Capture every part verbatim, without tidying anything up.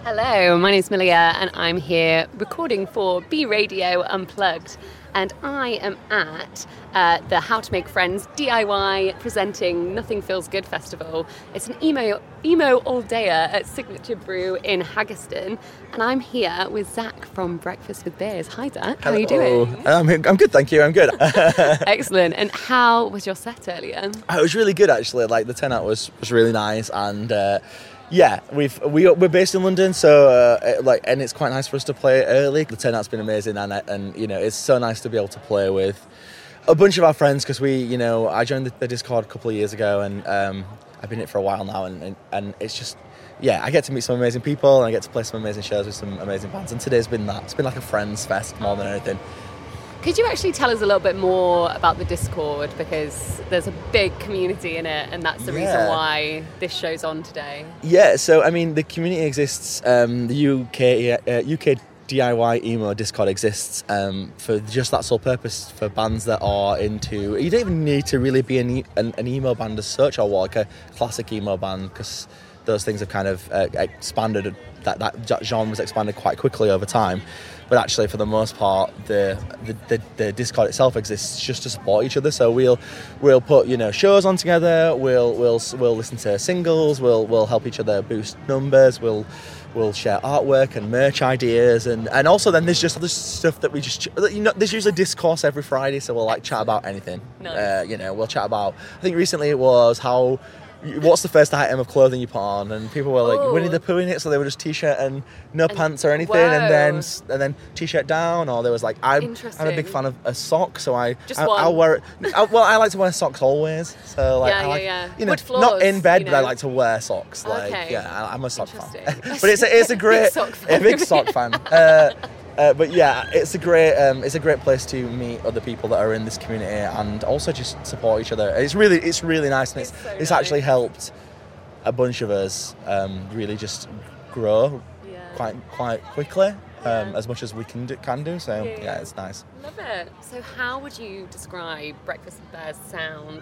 Hello, my name's Malia and I'm here recording for B Radio Unplugged, and I am at uh, the How to Make Friends D I Y presenting Nothing Feels Good Festival. It's an emo, emo all-dayer at Signature Brew in Haggerston, and I'm here with Zach from Breakfast with Beers. Hi Zach, how Hello. are you doing? I'm, I'm good, thank you, I'm good. Excellent. And how was your set earlier? It was really good actually, like the turnout was, was really nice, and uh, yeah, we've we we're based in London, so uh, like, and it's quite nice for us to play early. The turnout's been amazing, and and you know it's so nice to be able to play with a bunch of our friends, because we, you know, I joined the, the Discord a couple of years ago, and um, I've been in it for a while now, and, and and it's just yeah, I get to meet some amazing people, and I get to play some amazing shows with some amazing bands, and today's been that. It's been like a friends fest more than anything. Could you actually tell us a little bit more about the Discord, because there's a big community in it, and that's the yeah. reason why this show's on today? Yeah, so I mean, the community exists. Um, the U K uh, U K D I Y emo Discord exists um, for just that sole purpose, for bands that are into. You don't even need to really be an, e- an, an emo band as such, or like a classic emo band, because those things have kind of uh, expanded. That that genre's expanded quite quickly over time. But actually, for the most part, the, the the the Discord itself exists just to support each other. So we'll we'll put you know shows on together. We'll we'll we'll listen to singles. We'll we'll help each other boost numbers. We'll we'll share artwork and merch ideas, and, and also then there's just other stuff that we just you know there's usually discourse every Friday. So we'll like chat about anything. Nice. Uh, you know we'll chat about. I think recently it was how. What's the first item of clothing you put on? And people were like, Ooh. Winnie the Pooh in it, so they were just t-shirt and no And- pants or anything, whoa. and then and then t-shirt down, or there was like, I'm, I'm a big Interesting. fan of a sock, so I, Just I one. I'll wear it. I, well, I like to wear socks always, so like, Yeah, I yeah, like, yeah. you know, Wood floors, not in bed, you but I know. like to wear socks. Like, Okay. yeah, I, I'm a sock fan. Interesting. But it's a, it's a great, Big sock fan. a big sock fan. Uh, Uh, but yeah, it's a great um, it's a great place to meet other people that are in this community, and also just support each other. It's really it's really nice, and it's It's so it's nice. actually helped a bunch of us um, really just grow Yeah. quite quite quickly, um, Yeah. as much as we can do, can do. So Yeah, yeah, yeah. it's nice. Love it. So how would you describe Breakfast with Bears' sound?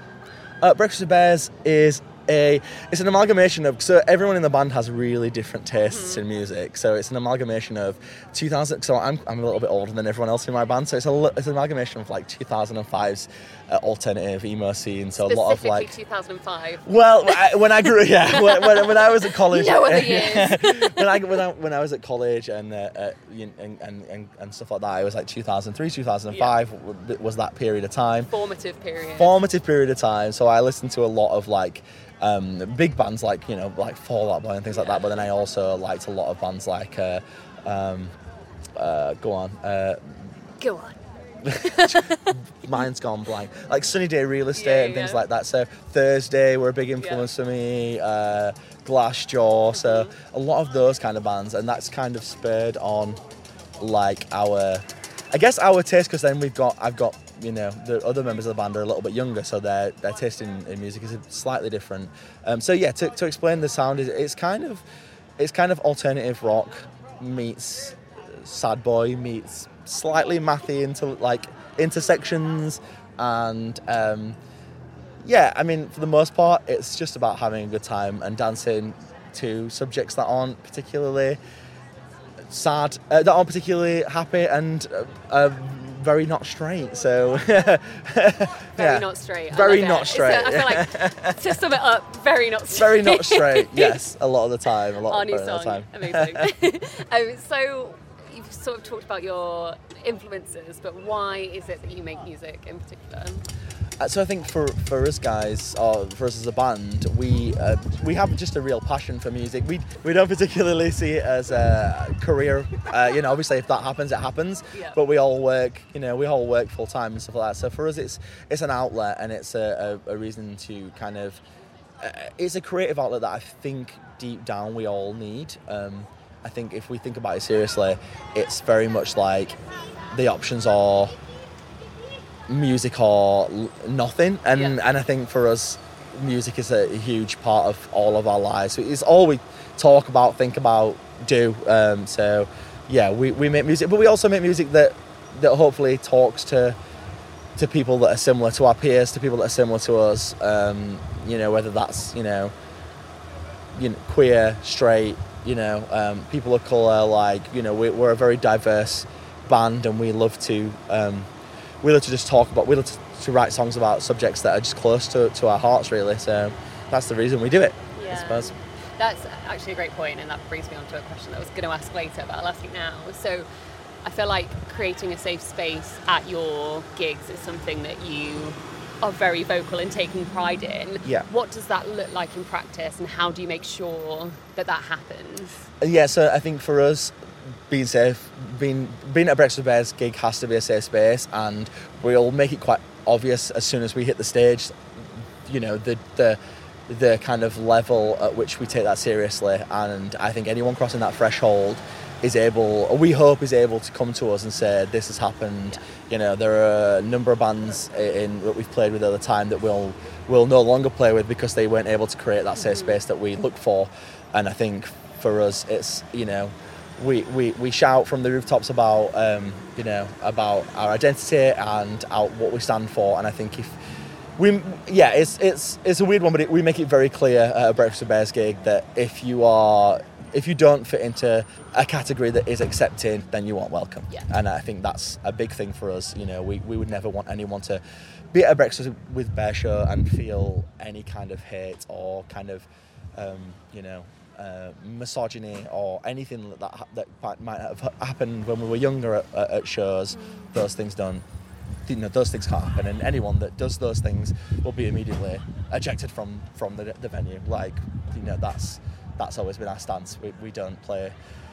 Uh, Breakfast with Bears is a it's an amalgamation of, so everyone in the band has really different tastes Mm-hmm. in music. So it's an amalgamation of two thousand. So I'm I'm a little bit older than everyone else in my band. So it's a li- it's an amalgamation of like two thousand five's uh, alternative emo scene. So a lot of Specifically like. two thousand five. Well, I, when I grew, yeah, when, when, when I was at college, No other years. when I when I when I was at college and uh, uh, you- and, and and and stuff like that, it was like two thousand three, two thousand five w- was that period of time. Formative period. Formative period of time. So I listened to a lot of like um, big bands like you know like Fall Out Boy and things like that. But then I also liked a lot of bands like uh, um, uh, go on. Uh, Go on. Mine's gone blank. Like Sunny Day Real Estate Yeah, and things yeah. like that. So Thursday were a big influence for me. Uh, Glassjaw. So a lot of those kind of bands, and that's kind of spurred on like our, I guess our taste, because then we've got I've got you know the other members of the band are a little bit younger, so their their taste in, in music is slightly different. Um, so yeah, to to explain the sound is it's kind of it's kind of alternative rock meets sad boy meets slightly mathy into like intersections, and um, yeah, I mean for the most part it's just about having a good time and dancing to subjects that aren't particularly sad, uh, that aren't particularly happy, and uh, uh, very not straight. So Very yeah. not straight. I Very love not it. straight. It's a- I feel like, to sum it up, very not straight. Very not straight. Yes, a lot of the time. A lot, Our new very lot of the song. time. Amazing. um, so you've sort of talked about your influences, but why is it that you make music in particular? Uh, so I think for, for us guys, or for us as a band, we uh, we have just a real passion for music. We we don't particularly see it as a career. Uh, you know, obviously if that happens, it happens. Yeah. But we all work. You know, we all work full time and stuff like that. So for us, it's it's an outlet, and it's a, a, a reason to kind of. Uh, it's a creative outlet that I think deep down we all need. Um, I think if we think about it seriously, it's very much like the options are music or l- nothing, and Yeah. and I think for us music is a huge part of all of our lives. It's all we talk about, think about, do. Um, so yeah, we, we make music, but we also make music that that hopefully talks to to people that are similar to our peers, to people that are similar to us. Um, you know, whether that's you know, you know, queer, straight, you know, um, people of colour. Like, you know, we, we're a very diverse band, and we love to um, we love to just talk about. We love to, to write songs about subjects that are just close to to our hearts, really. So that's the reason we do it. Yeah. I suppose. That's actually a great point, and that brings me on to a question that I was going to ask later, but I'll ask it now. So I feel like creating a safe space at your gigs is something that you are very vocal in taking pride in. Yeah. What does that look like in practice, and how do you make sure that that happens? Yeah, so I think for us, being safe, being being at a Breakfast with Bears gig has to be a safe space, and we'll make it quite obvious as soon as we hit the stage, you know, the the the kind of level at which we take that seriously. And I think anyone crossing that threshold is able, or we hope is able, to come to us and say, this has happened. Yeah. You know, there are a number of bands in that we've played with at the time that we'll will no longer play with because they weren't able to create that safe Mm-hmm. space that we look for. And I think for us, it's, you know, we, we, we shout from the rooftops about, um, you know, about our identity and out what we stand for. And I think if we, yeah, it's it's it's a weird one, but it, we make it very clear at a Breakfast with Bears gig that if you are, if you don't fit into a category that is accepted, then you aren't welcome. Yeah. And I think that's a big thing for us. You know, we, we would never want anyone to be at a Breakfast with Bears show and feel any kind of hate or kind of, um, you know, uh, misogyny or anything that that, that might have happened when we were younger at, at shows. Those things don't. You know, those things can't happen, and anyone that does those things will be immediately ejected from from the, the venue. Like, you know, that's that's always been our stance. We we don't play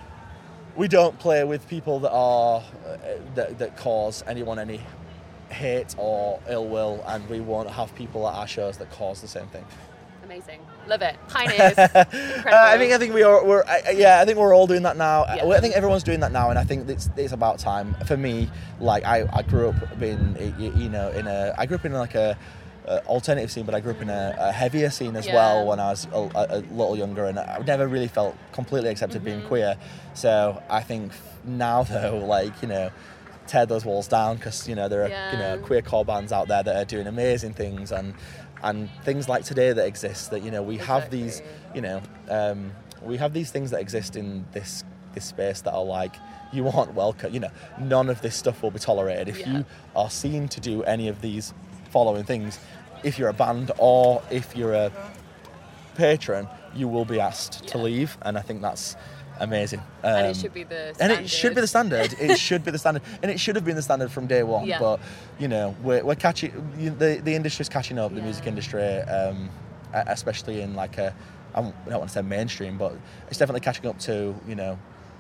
we don't play with people that are uh, that that cause anyone any hate or ill will, and we won't have people at our shows that cause the same thing. Amazing. Love it. Pioneers. Incredible. Uh, I think I think we are. We're I, yeah. I think we're all doing that now. Yeah. I think everyone's doing that now, and I think it's it's about time. For me, like I, I grew up being you, you know in a I grew up in like a, a alternative scene, but I grew up in a, a heavier scene as Yeah. well when I was a, a, a little younger, and I never really felt completely accepted Mm-hmm. being queer. So I think now though, like you know. tear those walls down, because you know there are Yeah. you know queer core bands out there that are doing amazing things, and and things like today that exist, that you know we have Exactly. these you know um, we have these things that exist in this this space that are like, you aren't welcome. You know, none of this stuff will be tolerated if Yeah. you are seen to do any of these following things. If you're a band or if you're a patron, you will be asked to Yeah. leave, and I think that's amazing. Um, and it should be the standard. and it should be the standard. It should be the standard, and it should have been the standard from day one. Yeah. But you know, we're we're catching you- the the industry's catching up. The Yeah. music industry, um, e- especially in like a, I don't want to say mainstream, but it's definitely catching up to you know,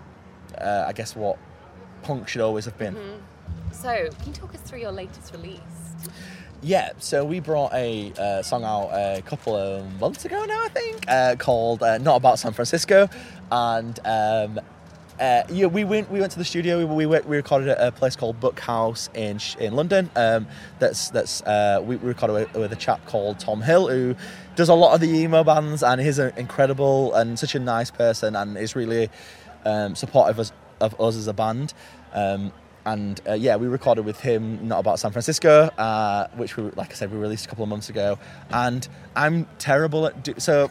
uh, I guess what punk should always have been. Mm-hmm. So, can you talk us through your latest release? Yeah, so we brought a uh, song out a couple of months ago now, I think, uh, called uh, "Not About San Francisco," and um, uh, yeah, we went we went to the studio. We we, went, we recorded at a place called Book House in in London. Um, that's that's uh, we recorded with, with a chap called Tom Hill, who does a lot of the emo bands, and he's an incredible and such a nice person, and is really um, supportive of, of us as a band. Um, And uh, yeah, we recorded with him "Not About San Francisco," uh, which we, like I said, we released a couple of months ago. And I'm terrible at do- so.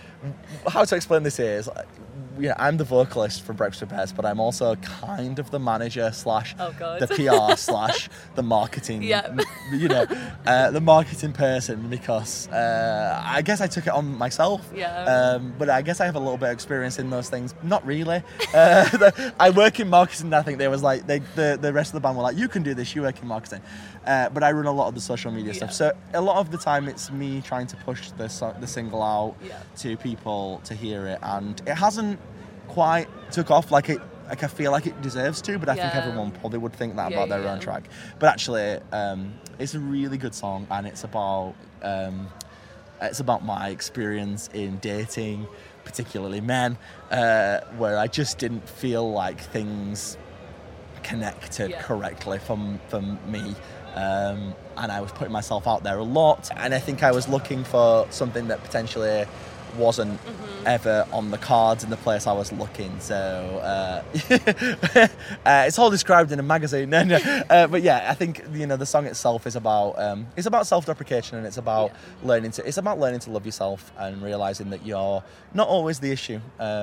How to explain this is, you know, I'm the vocalist for Breakfast with Bears, but I'm also kind of the manager slash Oh, God. the P R slash the marketing. Yeah. You know, uh, the marketing person, because uh, I guess I took it on myself. Yeah. Um, but I guess I have a little bit of experience in those things. Not really. Uh, the, I work in marketing. And I think there was like they, the the rest of the band were like, "You can do this. You work in marketing." Uh, but I run a lot of the social media Yeah. stuff. So a lot of the time, it's me trying to push the so- the single out Yeah. to people to hear it, and it hasn't quite took off like it. Like I feel like it deserves to, but I think Yeah. everyone probably would think that Yeah, about their yeah, own yeah. track. But actually, um, it's a really good song, and it's about um, it's about my experience in dating, particularly men, uh, where I just didn't feel like things connected Yeah. correctly from from me. Um, and I was putting myself out there a lot, and I think I was looking for something that potentially wasn't Mm-hmm. ever on the cards in the place I was looking. So uh, uh, it's all described in a magazine. No, no. Uh, but yeah, I think you know the song itself is about um, it's about self-deprecation, and it's about Yeah. learning to it's about learning to love yourself and realizing that you're not always the issue. Um,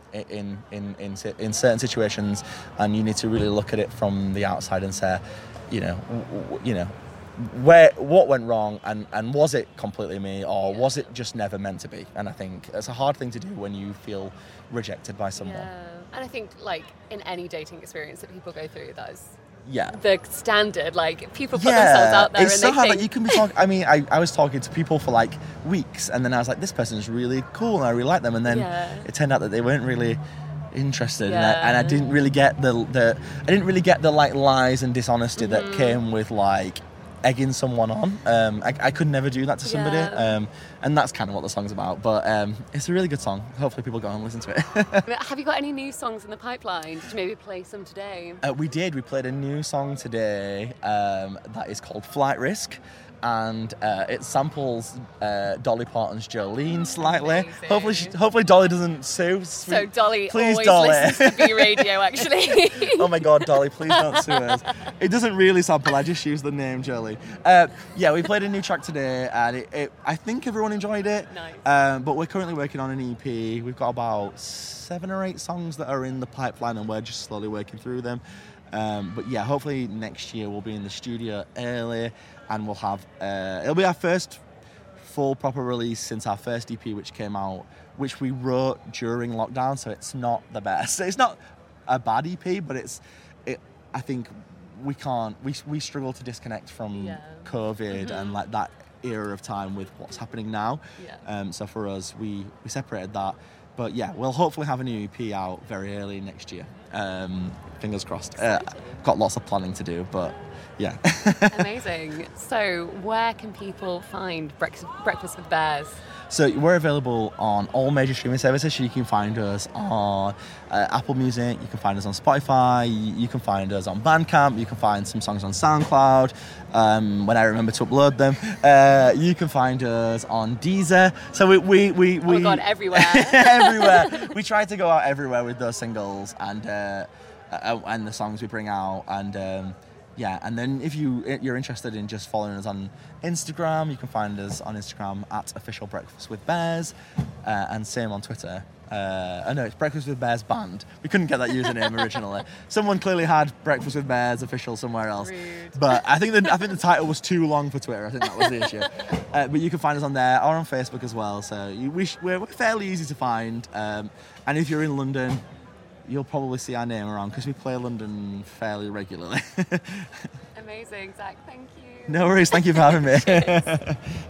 in in in in certain situations, and you need to really look at it from the outside and say, you know, you know. Where what went wrong, and, and was it completely me, or was it just never meant to be? And I think it's a hard thing to do when you feel rejected by someone. Yeah. And I think, like, in any dating experience that people go through, that's yeah. the standard. Like, people put yeah. themselves out there it's and so they hard think... that you can be talking. I mean, I, I was talking to people for like weeks, and then I was like, this person's really cool, and I really like them, and then yeah. it turned out that they weren't really interested, yeah. and, I, and I didn't really get the the I didn't really get the like lies and dishonesty mm-hmm. that came with like egging someone on. Um, I, I could never do that to somebody, yeah. um, and that's kind of what the song's about. But um, it's a really good song. Hopefully people go and listen to it. Have you got any new songs in the pipeline? Did you maybe play some today? Uh, we did. We played a new song today um, that is called Flight Risk. And uh, it samples uh, Dolly Parton's Jolene slightly. Amazing. Hopefully, she, hopefully Dolly doesn't sue. So Dolly please, always Dolly. listens to B Radio, actually. Oh my God, Dolly, please don't sue us. It doesn't really sample. I just use the name Jolene. Uh, yeah, we played a new track today, and it, it, I think everyone enjoyed it. Nice. Um, but we're currently working on an E P. We've got about seven or eight songs that are in the pipeline, and we're just slowly working through them. Um, but yeah, hopefully next year we'll be in the studio early, and we'll have uh, it'll be our first full proper release since our first E P, which came out, which we wrote during lockdown. So it's not the best. It's not a bad E P, but it's it. I think we can't. We we struggle to disconnect from yeah. COVID mm-hmm. and like that era of time with what's happening now. Yeah. Um, so for us, we we separated that. But yeah, we'll hopefully have a new E P out very early next year. Um, fingers crossed. Uh, got lots of planning to do, but yeah. Amazing. So where can people find Breakfast, Breakfast with Bears? So we're available on all major streaming services. So you can find us on uh, Apple Music, you can find us on Spotify, you can find us on Bandcamp, you can find some songs on SoundCloud, um, when I remember to upload them. Uh, you can find us on Deezer. So we... we, we, we oh God, everywhere. everywhere. We try to go out everywhere with those singles and, uh, uh, and the songs we bring out, and... Um, Yeah, and then if you, you're interested in just following us on Instagram, you can find us on Instagram at Official Breakfast with Bears, uh, and same on Twitter. Uh, oh no, it's Breakfast with Bears Band. We couldn't get that username originally. Someone clearly had Breakfast with Bears Official somewhere else. Rude. But I think the I think the title was too long for Twitter. I think that was the issue. Uh, but you can find us on there or on Facebook as well. So you, we, we're, we're fairly easy to find. Um, and if you're in London, you'll probably see our name around because we play London fairly regularly. Amazing, Zach. Thank you. No worries. Thank you for having me.